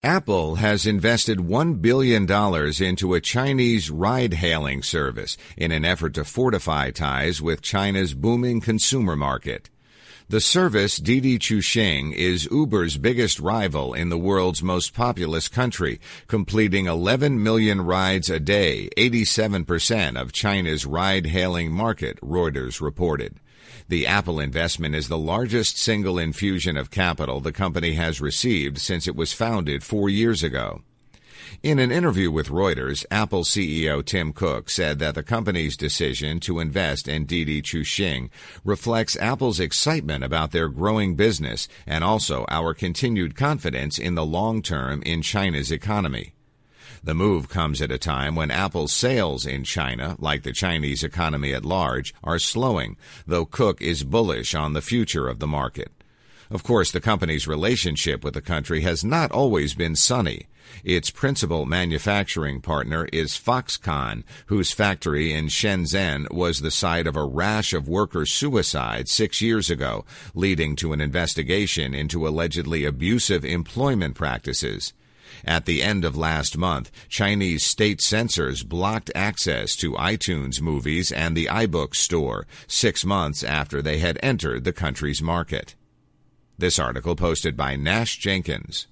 Apple has invested $1 billion into a Chinese ride-hailing service in an effort to fortify ties with China's booming consumer market. The service, Didi Chuxing, is Uber's biggest rival in the world's most populous country, completing 11 million rides a day, 87% of China's ride-hailing market, Reuters reported. The Apple investment is the largest single infusion of capital the company has received since it was founded 4 years ago. In an interview with Reuters, Apple CEO Tim Cook said that the company's decision to invest in Didi Chuxing reflects Apple's excitement about their growing business and also our continued confidence in the long term in China's economy. The move comes at a time when Apple's sales in China, like the Chinese economy at large, are slowing, though Cook is bullish on the future of the market. Of course, the company's relationship with the country has not always been sunny. Its principal manufacturing partner is Foxconn, whose factory in Shenzhen was the site of a rash of worker suicides 6 years ago, leading to an investigation into allegedly abusive employment practices. At the end of last month, Chinese state censors blocked access to iTunes movies and the iBook store 6 months after they had entered the country's market. This article posted by Nash Jenkins.